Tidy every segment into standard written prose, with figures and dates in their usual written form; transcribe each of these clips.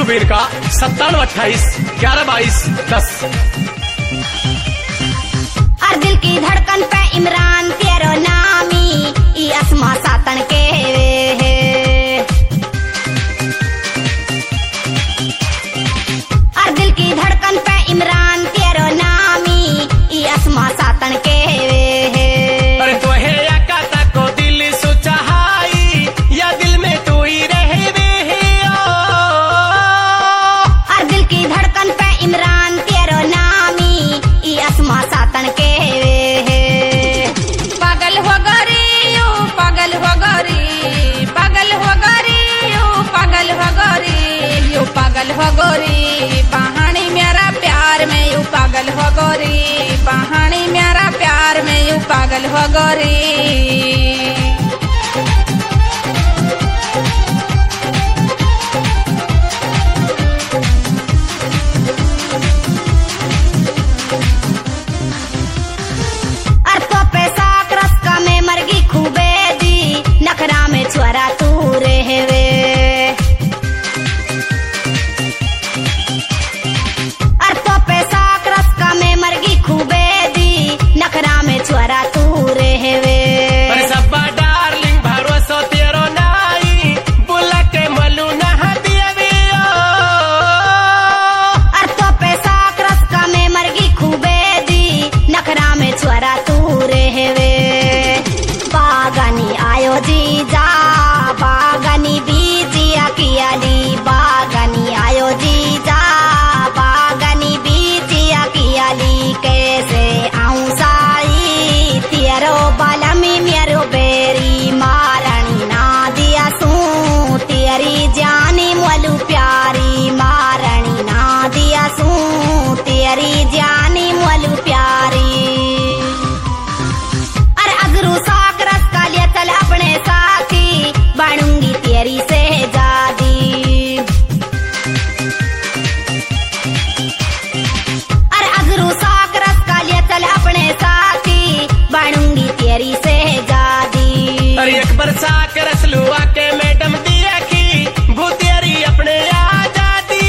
सुबीर का 9728112210। और दिल की धड़कन पे इमरान तेरो नामी ई अस्मा सातन के और दिल की धड़कन पे इमरान तेरो नामी ई अस्मा सातन के अरे तो है याकाता को दिल सुचाहाई या दिल में तू ही रहे वे और दिल की धड़कन पे इमरान तेरो नामी ई अस्मा सातन के पागल हो गरी यू पागल हो गरी पागल हो गरी यू पागल हो गरी यू पागल हो गोरी कहानी मेरा प्यार में यू पागल हो गोरी कहानी मेरा प्यार में यू पागल हो गोरी। नखरा में छोरा तू रहवे और तो पैसा रस्का में मरगी खूबे दी नखरा में छोरा तू रहवे सबा डार्लिंग भरोसा तेरो नाई बुला के मलू नहा दियवे और तो पैसा रस्का में मरगी खूबे दी नखरा में छोरा तू रहवे बागानी आयो जीजा बागानी बीजिया कियाली बागानी आयो जीजा बागानी बीजिया कियाली कैसे आऊं साई तेरो बालमी मेरो बेरी मारणी ना दिया सू तेरी जानी मोलू प्यारी मारणी ना दिया सू तेरी जानी मोलू प्यारी चल अपने साथी बनूंगी तेरी शहजादी अरे अजरू साक रस का लिया चल अपने साथी बनूंगी तेरी शहजादी। अरे एक बरसा के रस लुआ के मैडम दिया की भूतेरी अपने आजादी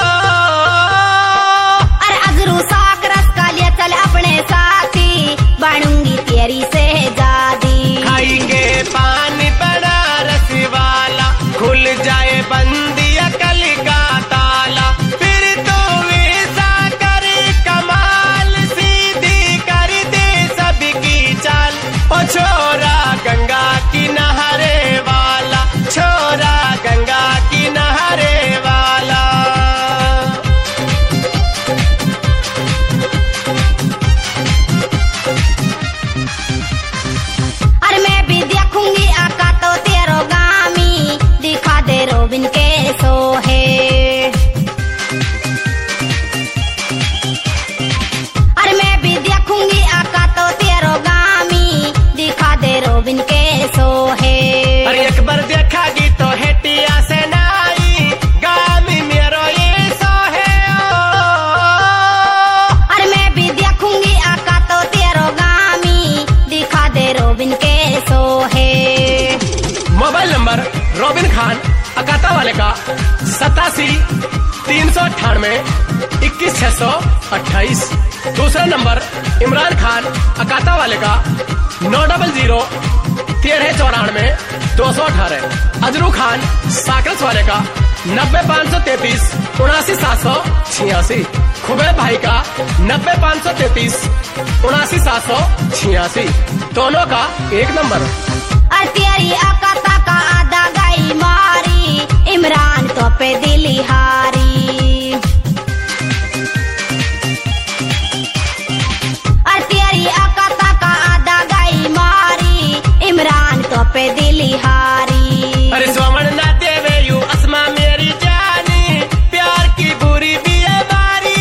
अरे अजरू साक रस का लिया चल अपने साथी बनूंगी तेरी शहजादी। खाई के पानी बड़ा रस वाला खुल जाए बंदिया कल का ताला फिर तो वैसा कर कमाल सीधी कर दे सबकी चाल ओ छोरा गंगा की नहरे वाला छोरा गंगा की नहरे वाला। अरे मैं भी देखूंगी आका तो तेरो गामी दिखा दे रोबिन के सोहे अरे मैं भी देखूंगी आका तो तेरो गामी दिखा दे रोबिन के सोहे अरे एक बार देखागी तो हेटिया से नाई गामी मेरो ये सोहे अरे मैं भी देखूंगी आका तो तेरो गामी दिखा दे रोबिन के सोहे। मोबाइल नंबर रोबिन खान अकाता वाले का 87-398-21628। दूसरा नंबर इमरान खान अकाता वाले का 900-1394-218। अजरू खान साकरस वाले का 90-533-79786। खुबे भाई का 90-533-79786। दोनों का एक नंबर। और तेरी अकाता का आधा गई मारी इमरान तो पे दिली हारी और तेरी अकाता का आधा गई मारी इमरान तो पे दिली हारी। अरे स्वर्ण ना देवे यू अस्मा मेरी जानी प्यार की बुरी भी है बारी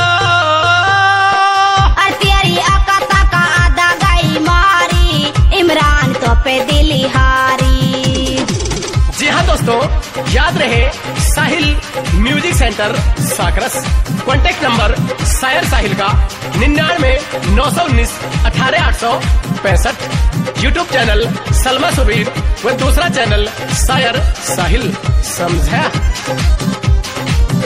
और तेरी अकाता का आधा गई मारी इमरान तो पे दिली हारी। जी हाँ दोस्तों, याद रहे साहिल म्यूजिक सेंटर साकरस। कॉन्टेक्ट नंबर शायर साहिल का 99-919-18865। यूट्यूब चैनल सलमा सुबीर व दूसरा चैनल शायर साहिल। समझा?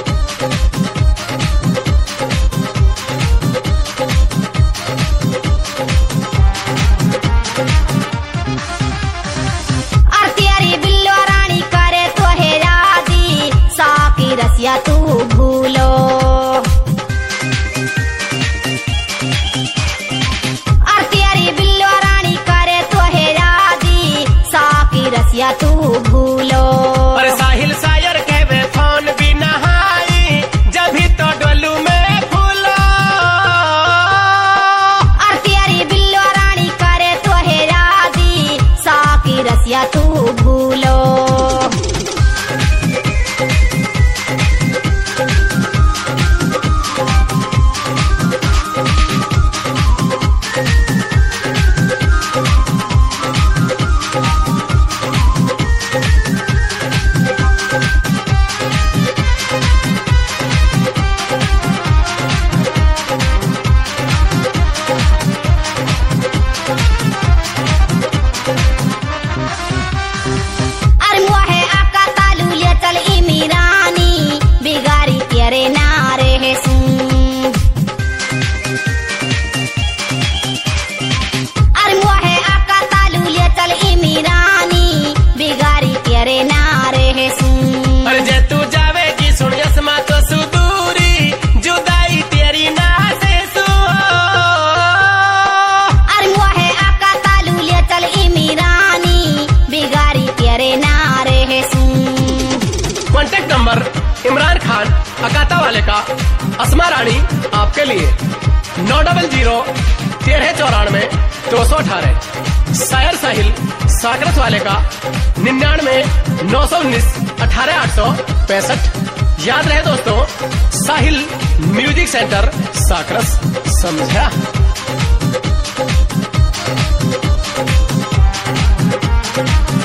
कलकत्ता वाले का अस्मा रानी आपके लिए 900 1394 218। शायर साहिल साकरस वाले का 99 919 18 865। याद रहे दोस्तों, साहिल म्यूजिक सेंटर साकरस, समझा।